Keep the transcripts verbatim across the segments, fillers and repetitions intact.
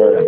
problema.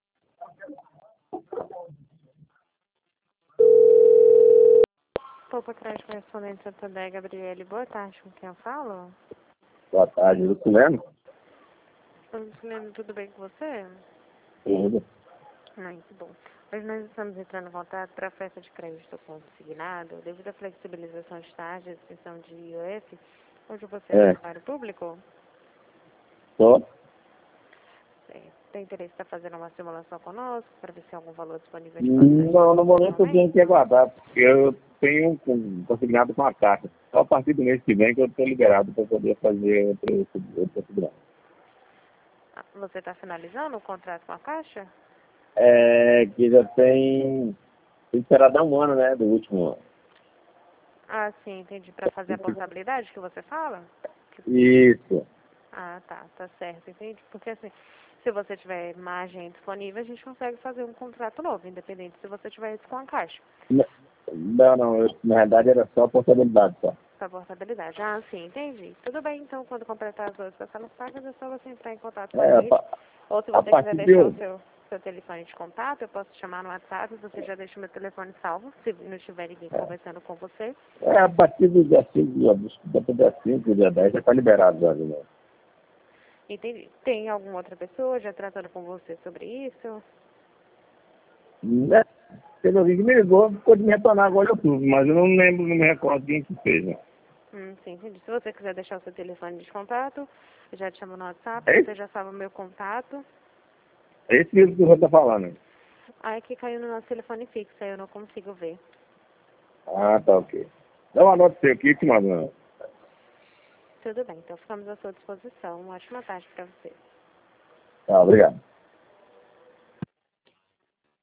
Poupa Crédito Correspondente Santander, Gabriele, boa tarde, com quem eu falo? Boa tarde, Lucileno. Lucilene, tudo bem com você? Tudo. Ai, que bom. Hoje nós estamos entrando em contato para a oferta de crédito consignado, devido à flexibilização de taxas e extensão de I O F, hoje você é É. funcionário público? Tô? É. Tem interesse em estar fazendo uma simulação conosco, para ver se tem algum valor disponível de passagem? Não, no momento eu tenho que aguardar, porque eu tenho um consignado com a carta. Só a partir do mês que vem que eu estou liberado para poder fazer outro, outro segurança. Ah, você está finalizando o contrato com a Caixa? É que já tem... Tem que esperar dar um ano, né, do último ano. Ah, sim, entendi. Para fazer a portabilidade que você fala? Isso. Ah, tá, tá certo, entendi. Porque assim, se você tiver margem disponível, a gente consegue fazer um contrato novo, independente se você tiver isso com a Caixa. Não, não, eu, na verdade era só a portabilidade, só. Para portabilidade. Ah, sim, entendi. Tudo bem, então, quando completar as duas parcelas pagas, é só você entrar em contato com a É, a, gente. pa- Ou se a você quiser partir de deixar o hoje. seu, seu telefone de contato, eu posso te chamar no WhatsApp, você já deixa o meu telefone salvo, se não tiver ninguém conversando com você. É, a partir do dia cinco, do dia cinco, dia dez, já está liberado já, né? Entendi. Tem alguma outra pessoa já tratando com você sobre isso? Né? Teve alguém que me ligou, ficou de me retornar agora em outubro, mas eu não lembro, não me recordo quem que fez, né? Hum, sim, entendi. Se você quiser deixar o seu telefone de contato, eu já te chamo no WhatsApp, É você esse, já sabe o meu contato. é esse mesmo que você está falando. Ah, é que caiu no nosso telefone fixo, aí eu não consigo ver. Ah, tá, ok. Dá uma nota seu aqui e te mando, né? Tudo bem, então ficamos à sua disposição. Uma ótima tarde para você. Tá, obrigado.